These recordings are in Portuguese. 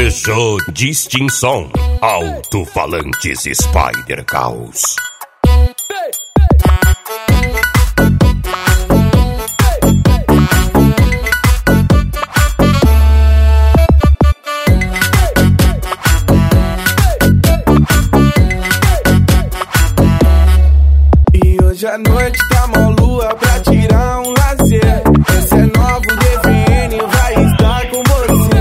Peugeot Distinção, alto-falantes Spider Caos. E hoje à noite tá mó lua pra tirar um lazer. Esse é novo DVN, vai estar com você.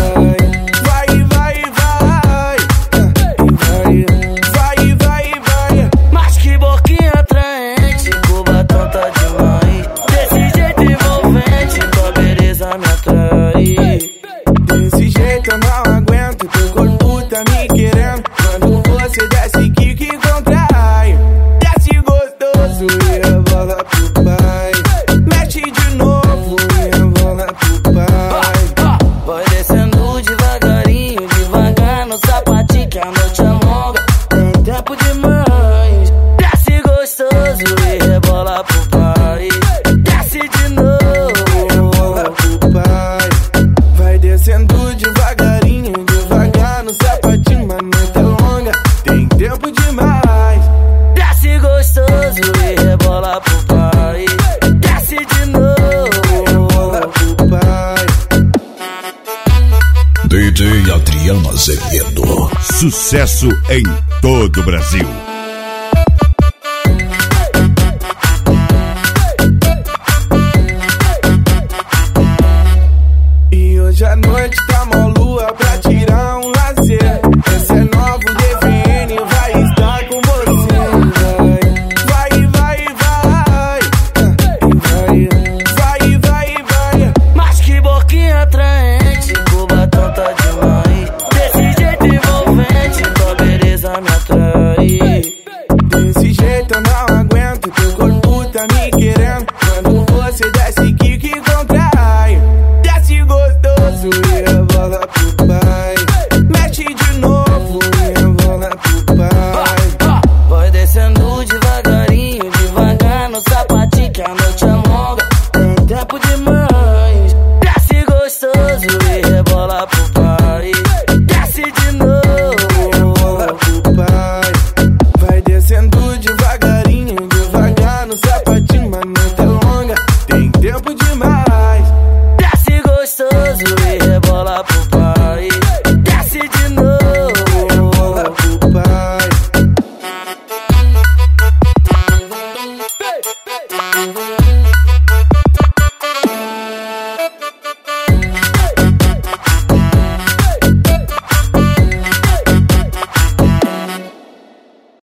Vai. Mas que boquinha atraente, com batom tá demais. Desse jeito envolvente, tua beleza me atrai. Desse jeito eu não aguento, teu corpo tá me querendo. Quando você desce, que contrai. Desce gostoso e rebola pro pai. Mexe de novo e rebola pro pai. Vai descendo devagarinho, devagar no sapatinho, que a noite é longa, tem tempo demais. Desce gostoso e rebola pro pai. Desce de novo E rebola pro pai. Vai descendo devagarinho, devagar no sapatinho. A noite é longa, tem tempo demais. desce gostoso e rebola pro pai. Desce de novo. Rebola pro pai. DJ Adriano Azevedo. Sucesso em todo o Brasil.